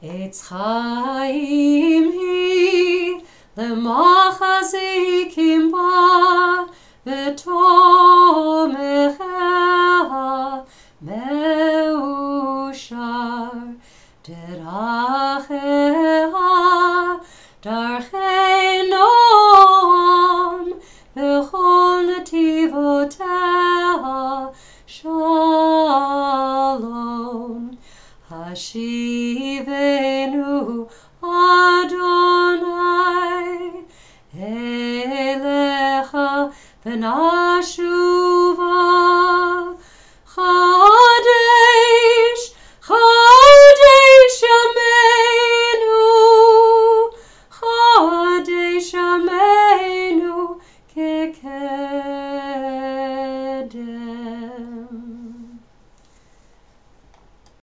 Eitz Chaim hi lemachzikim ba v'tomechea meushar deracheha darchei noam v'chol netivoteha shalom. Hashivenu Adonai Elecha v'nashuva